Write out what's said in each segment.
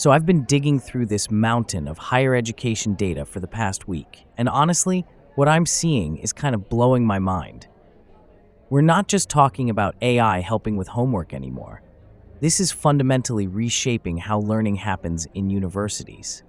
So I've been digging through this mountain of higher education data for the past week, and honestly, what I'm seeing is kind of blowing my mind. We're not just talking about AI helping with homework anymore. This is fundamentally reshaping how learning happens in universities.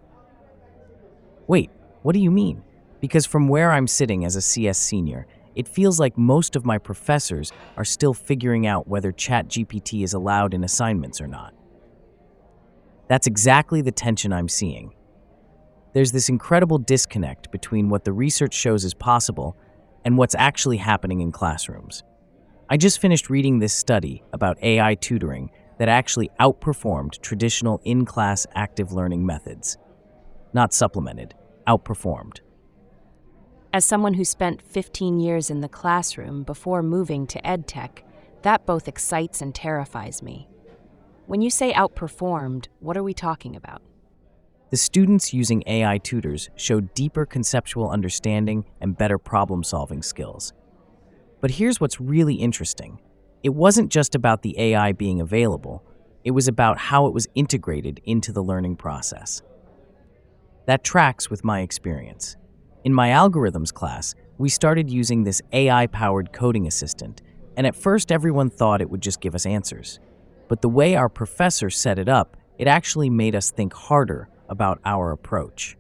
Wait, what do you mean? Because from where I'm sitting as a CS senior, it feels like most of my professors are still figuring out whether ChatGPT is allowed in assignments or not. That's exactly the tension I'm seeing. There's this incredible disconnect between what the research shows is possible and what's actually happening in classrooms. I just finished reading this study about AI tutoring that actually outperformed traditional in-class active learning methods. Not supplemented, outperformed. As someone who spent 15 years in the classroom before moving to EdTech, that both excites and terrifies me. When you say outperformed, what are we talking about? The students using AI tutors showed deeper conceptual understanding and better problem-solving skills. But here's what's really interesting. It wasn't just about the AI being available, it was about how it was integrated into the learning process. That tracks with my experience. In my algorithms class, we started using this AI-powered coding assistant, and at first everyone thought it would just give us answers. But the way our professor set it up, it actually made us think harder about our approach.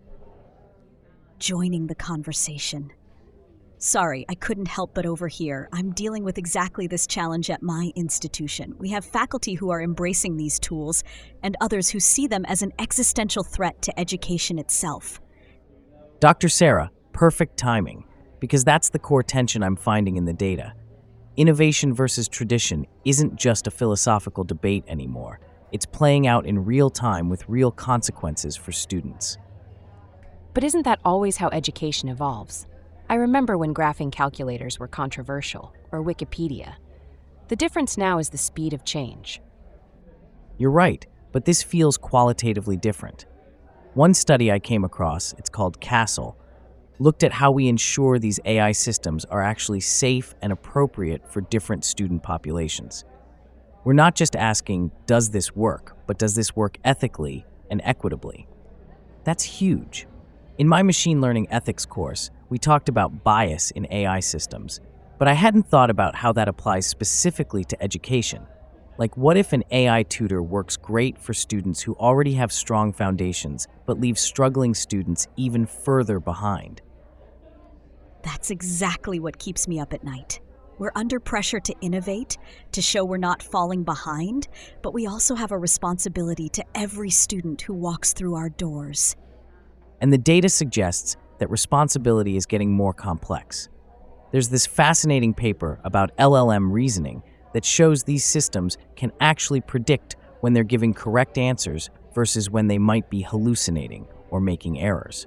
Joining the conversation. Sorry, I couldn't help but overhear. I'm dealing with exactly this challenge at my institution. We have faculty who are embracing these tools and others who see them as an existential threat to education itself. Dr. Sarah, perfect timing, because that's the core tension I'm finding in the data. Innovation versus tradition isn't just a philosophical debate anymore. It's playing out in real time with real consequences for students. But isn't that always how education evolves? I remember when graphing calculators were controversial, or Wikipedia. The difference now is the speed of change. You're right, but this feels qualitatively different. One study I came across, it's called CASTLE, looked at how we ensure these AI systems are actually safe and appropriate for different student populations. We're not just asking, does this work, but does this work ethically and equitably? That's huge. In my machine learning ethics course, we talked about bias in AI systems, but I hadn't thought about how that applies specifically to education. Like, what if an AI tutor works great for students who already have strong foundations, but leaves struggling students even further behind? That's exactly what keeps me up at night. We're under pressure to innovate, to show we're not falling behind, but we also have a responsibility to every student who walks through our doors. And the data suggests that responsibility is getting more complex. There's this fascinating paper about LLM reasoning that shows these systems can actually predict when they're giving correct answers versus when they might be hallucinating or making errors.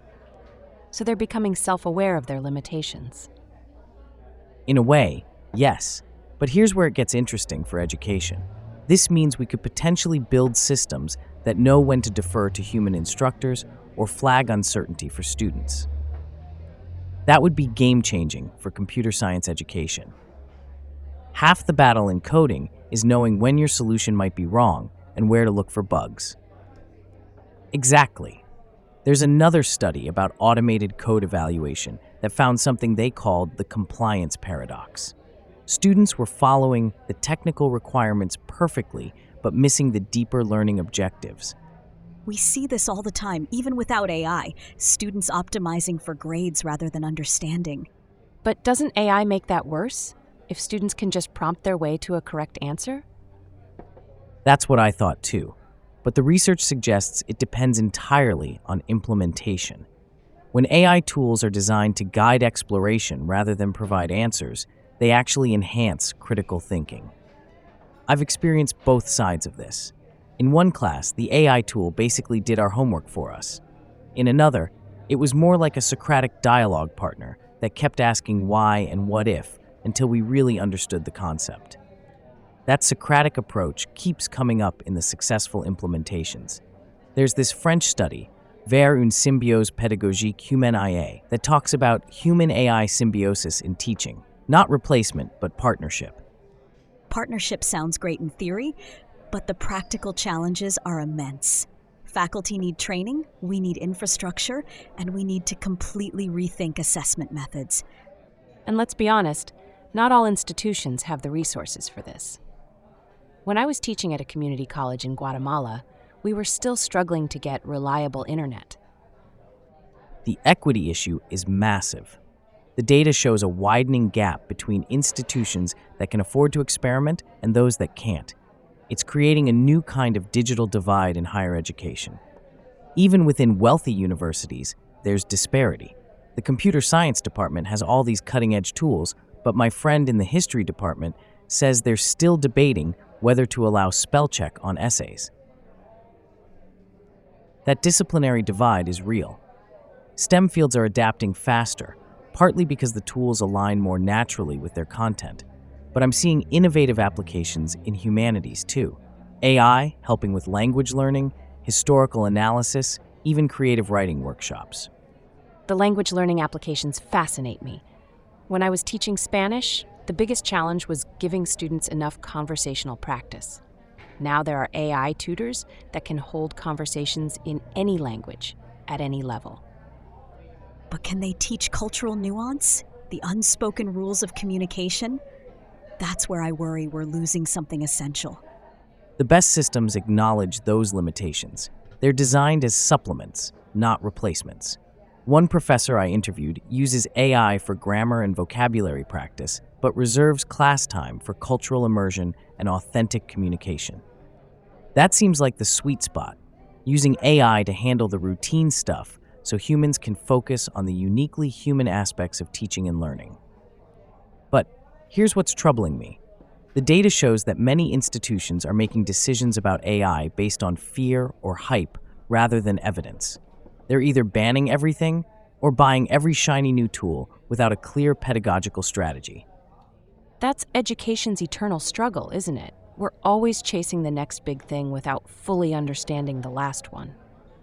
So they're becoming self-aware of their limitations. In a way, yes. But here's where it gets interesting for education. This means we could potentially build systems that know when to defer to human instructors or flag uncertainty for students. That would be game-changing for computer science education. Half the battle in coding is knowing when your solution might be wrong and where to look for bugs. Exactly. There's another study about automated code evaluation that found something they called the compliance paradox. Students were following the technical requirements perfectly, but missing the deeper learning objectives. We see this all the time, even without AI, students optimizing for grades rather than understanding. But doesn't AI make that worse? If students can just prompt their way to a correct answer? That's what I thought too. But the research suggests it depends entirely on implementation. When AI tools are designed to guide exploration rather than provide answers, they actually enhance critical thinking. I've experienced both sides of this. In one class, the AI tool basically did our homework for us. In another, it was more like a Socratic dialogue partner that kept asking why and what if until we really understood the concept. That Socratic approach keeps coming up in the successful implementations. There's this French study, Vers une symbiose pédagogique humaine-IA, that talks about human-AI symbiosis in teaching, not replacement, but partnership. Partnership sounds great in theory, but the practical challenges are immense. Faculty need training, we need infrastructure, and we need to completely rethink assessment methods. And let's be honest, not all institutions have the resources for this. When I was teaching at a community college in Guatemala, we were still struggling to get reliable internet. The equity issue is massive. The data shows a widening gap between institutions that can afford to experiment and those that can't. It's creating a new kind of digital divide in higher education. Even within wealthy universities, there's disparity. The computer science department has all these cutting-edge tools, but my friend in the history department says they're still debating whether to allow spell check on essays. That disciplinary divide is real. STEM fields are adapting faster, partly because the tools align more naturally with their content. But I'm seeing innovative applications in humanities too. AI helping with language learning, historical analysis, even creative writing workshops. The language learning applications fascinate me. When I was teaching Spanish, the biggest challenge was giving students enough conversational practice. Now there are AI tutors that can hold conversations in any language, at any level. But can they teach cultural nuance? The unspoken rules of communication? That's where I worry we're losing something essential. The best systems acknowledge those limitations. They're designed as supplements, not replacements. One professor I interviewed uses AI for grammar and vocabulary practice, but reserves class time for cultural immersion and authentic communication. That seems like the sweet spot, using AI to handle the routine stuff so humans can focus on the uniquely human aspects of teaching and learning. But here's what's troubling me. The data shows that many institutions are making decisions about AI based on fear or hype rather than evidence. They're either banning everything or buying every shiny new tool without a clear pedagogical strategy. That's education's eternal struggle, isn't it? We're always chasing the next big thing without fully understanding the last one.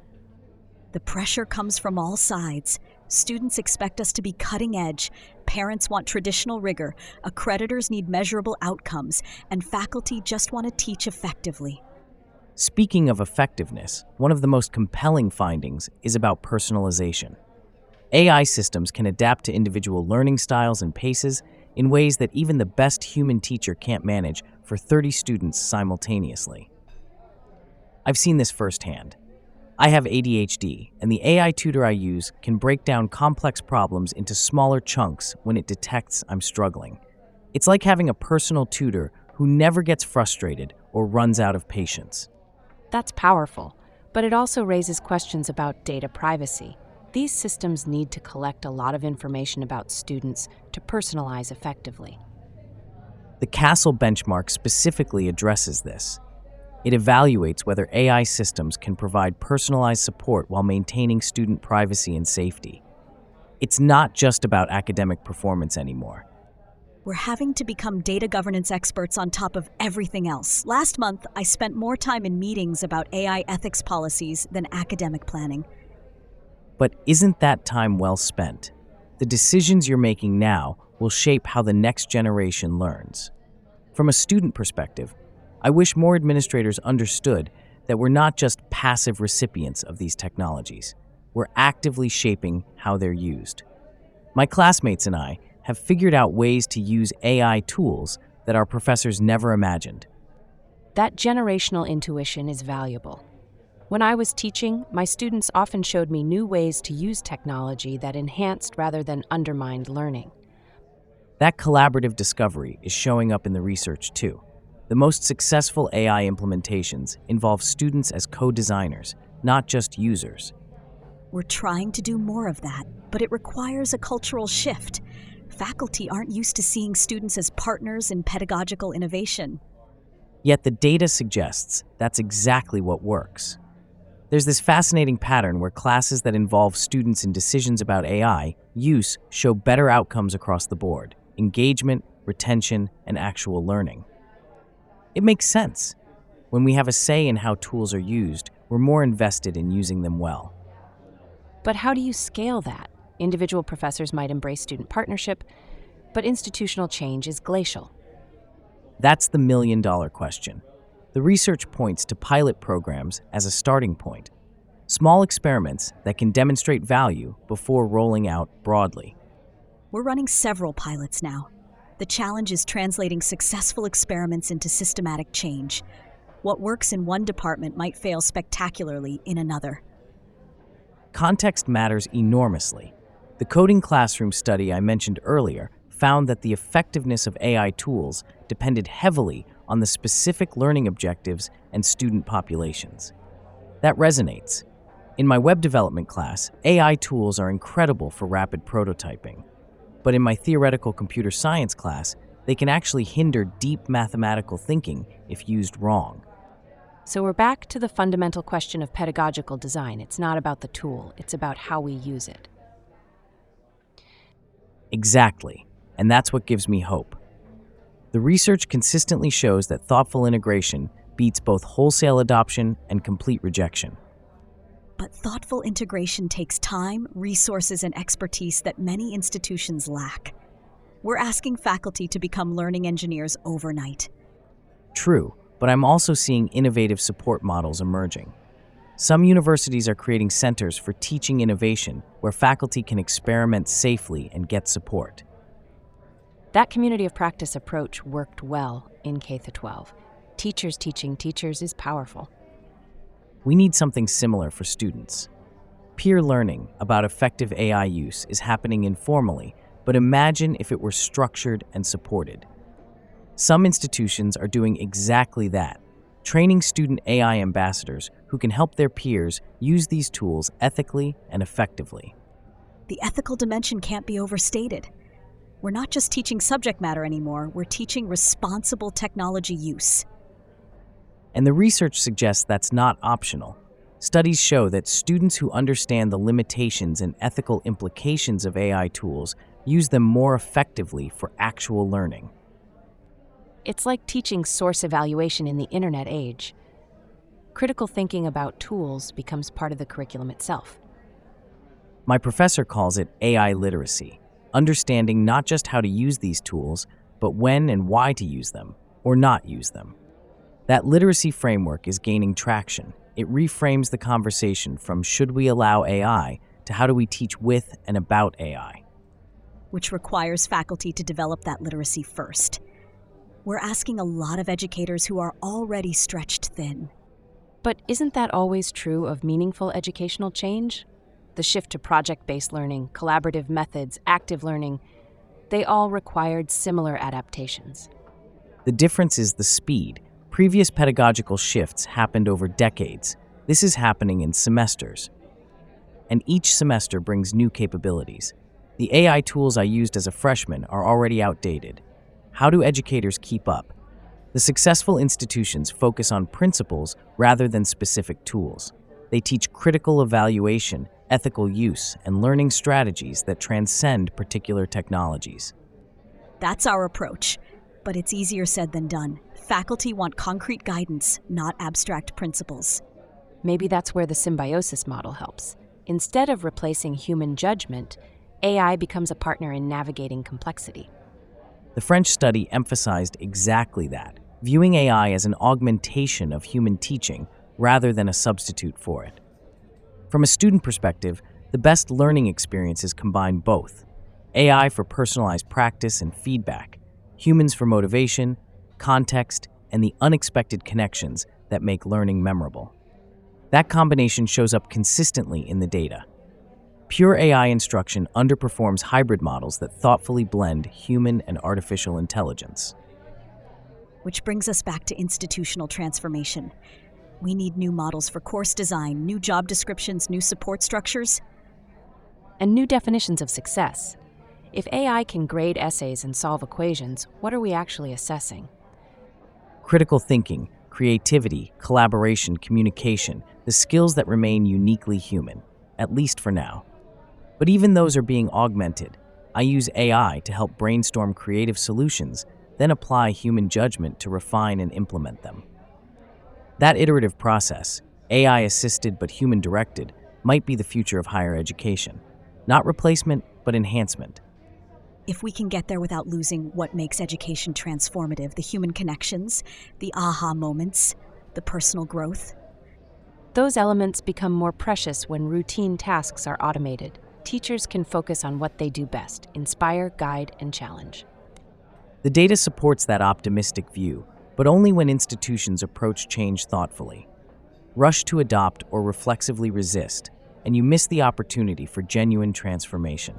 The pressure comes from all sides. Students expect us to be cutting edge, parents want traditional rigor, accreditors need measurable outcomes, and faculty just want to teach effectively. Speaking of effectiveness, one of the most compelling findings is about personalization. AI systems can adapt to individual learning styles and paces in ways that even the best human teacher can't manage for 30 students simultaneously. I've seen this firsthand. I have ADHD, and the AI tutor I use can break down complex problems into smaller chunks when it detects I'm struggling. It's like having a personal tutor who never gets frustrated or runs out of patience. That's powerful, but it also raises questions about data privacy. These systems need to collect a lot of information about students to personalize effectively. The CASTLE benchmark specifically addresses this. It evaluates whether AI systems can provide personalized support while maintaining student privacy and safety. It's not just about academic performance anymore. We're having to become data governance experts on top of everything else. Last month, I spent more time in meetings about AI ethics policies than academic planning. But isn't that time well spent? The decisions you're making now will shape how the next generation learns. From a student perspective, I wish more administrators understood that we're not just passive recipients of these technologies. We're actively shaping how they're used. My classmates and I have figured out ways to use AI tools that our professors never imagined. That generational intuition is valuable. When I was teaching, my students often showed me new ways to use technology that enhanced rather than undermined learning. That collaborative discovery is showing up in the research too. The most successful AI implementations involve students as co-designers, not just users. We're trying to do more of that, but it requires a cultural shift. Faculty aren't used to seeing students as partners in pedagogical innovation. Yet the data suggests that's exactly what works. There's this fascinating pattern where classes that involve students in decisions about AI use show better outcomes across the board: engagement, retention, and actual learning. It makes sense. When we have a say in how tools are used, we're more invested in using them well. But how do you scale that? Individual professors might embrace student partnership, but institutional change is glacial. That's the million-dollar question. The research points to pilot programs as a starting point, Small experiments that can demonstrate value before rolling out broadly. We're running several pilots now. The challenge is translating successful experiments into systematic change. What works in one department might fail spectacularly in another. Context matters enormously. The coding classroom study I mentioned earlier found that the effectiveness of AI tools depended heavily on the specific learning objectives and student populations. That resonates. In my web development class, AI tools are incredible for rapid prototyping. But in my theoretical computer science class, they can actually hinder deep mathematical thinking if used wrong. So we're back to the fundamental question of pedagogical design. It's not about the tool, it's about how we use it. Exactly, and that's what gives me hope. The research consistently shows that thoughtful integration beats both wholesale adoption and complete rejection. But thoughtful integration takes time, resources, and expertise that many institutions lack. We're asking faculty to become learning engineers overnight. True, but I'm also seeing innovative support models emerging. Some universities are creating centers for teaching innovation where faculty can experiment safely and get support. That community of practice approach worked well in K-12. Teachers teaching teachers is powerful. We need something similar for students. Peer learning about effective AI use is happening informally, but imagine if it were structured and supported. Some institutions are doing exactly that, training student AI ambassadors who can help their peers use these tools ethically and effectively. The ethical dimension can't be overstated. We're not just teaching subject matter anymore, we're teaching responsible technology use. And the research suggests that's not optional. Studies show that students who understand the limitations and ethical implications of AI tools use them more effectively for actual learning. It's like teaching source evaluation in the internet age. Critical thinking about tools becomes part of the curriculum itself. My professor calls it AI literacy, understanding not just how to use these tools, but when and why to use them, or not use them. That literacy framework is gaining traction. It reframes the conversation from should we allow AI to how do we teach with and about AI. Which requires faculty to develop that literacy first. We're asking a lot of educators who are already stretched thin. But isn't that always true of meaningful educational change? The shift to project-based learning, collaborative methods, active learning, they all required similar adaptations. The difference is the speed. Previous pedagogical shifts happened over decades. This is happening in semesters. And each semester brings new capabilities. The AI tools I used as a freshman are already outdated. How do educators keep up? The successful institutions focus on principles rather than specific tools. They teach critical evaluation, ethical use, and learning strategies that transcend particular technologies. That's our approach, but it's easier said than done. Faculty want concrete guidance, not abstract principles. Maybe that's where the symbiosis model helps. Instead of replacing human judgment, AI becomes a partner in navigating complexity. The French study emphasized exactly that, viewing AI as an augmentation of human teaching rather than a substitute for it. From a student perspective, the best learning experiences combine both: AI for personalized practice and feedback, humans for motivation, context, and the unexpected connections that make learning memorable. That combination shows up consistently in the data. Pure AI instruction underperforms hybrid models that thoughtfully blend human and artificial intelligence. Which brings us back to institutional transformation. We need new models for course design, new job descriptions, new support structures. And new definitions of success. If AI can grade essays and solve equations, what are we actually assessing? Critical thinking, creativity, collaboration, communication, the skills that remain uniquely human, at least for now. But even those are being augmented. I use AI to help brainstorm creative solutions, then apply human judgment to refine and implement them. That iterative process, AI-assisted but human-directed, might be the future of higher education. Not replacement, but enhancement. If we can get there without losing what makes education transformative, the human connections, the aha moments, the personal growth. Those elements become more precious when routine tasks are automated. Teachers can focus on what they do best: inspire, guide, and challenge. The data supports that optimistic view, but only when institutions approach change thoughtfully. Rush to adopt or reflexively resist, and you miss the opportunity for genuine transformation.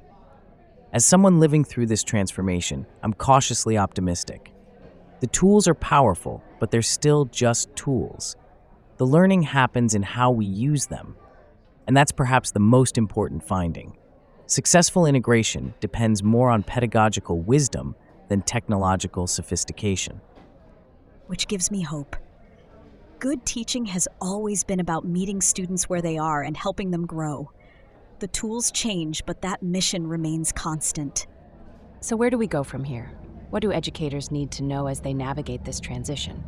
As someone living through this transformation, I'm cautiously optimistic. The tools are powerful, but they're still just tools. The learning happens in how we use them, and that's perhaps the most important finding. Successful integration depends more on pedagogical wisdom than technological sophistication. Which gives me hope. Good teaching has always been about meeting students where they are and helping them grow. The tools change, but that mission remains constant. So where do we go from here? What do educators need to know as they navigate this transition?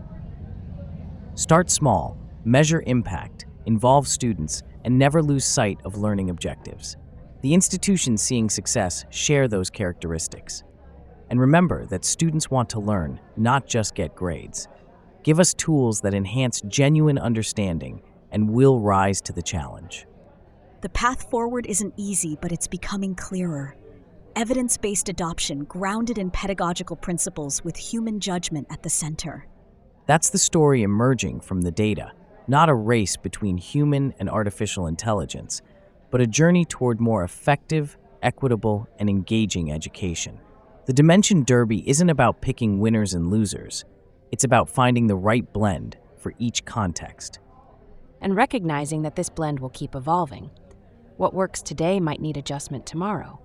Start small, measure impact, involve students, and never lose sight of learning objectives. The institutions seeing success share those characteristics. And remember that students want to learn, not just get grades. Give us tools that enhance genuine understanding, and we'll rise to the challenge. The path forward isn't easy, but it's becoming clearer. Evidence-based adoption grounded in pedagogical principles with human judgment at the center. That's the story emerging from the data, not a race between human and artificial intelligence, but a journey toward more effective, equitable, and engaging education. The Dimension Derby isn't about picking winners and losers. It's about finding the right blend for each context. And recognizing that this blend will keep evolving. What works today might need adjustment tomorrow.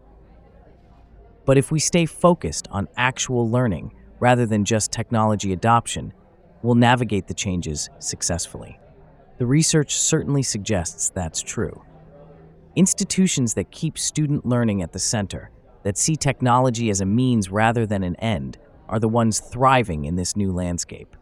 But if we stay focused on actual learning rather than just technology adoption, we'll navigate the changes successfully. The research certainly suggests that's true. Institutions that keep student learning at the center, that see technology as a means rather than an end, are the ones thriving in this new landscape.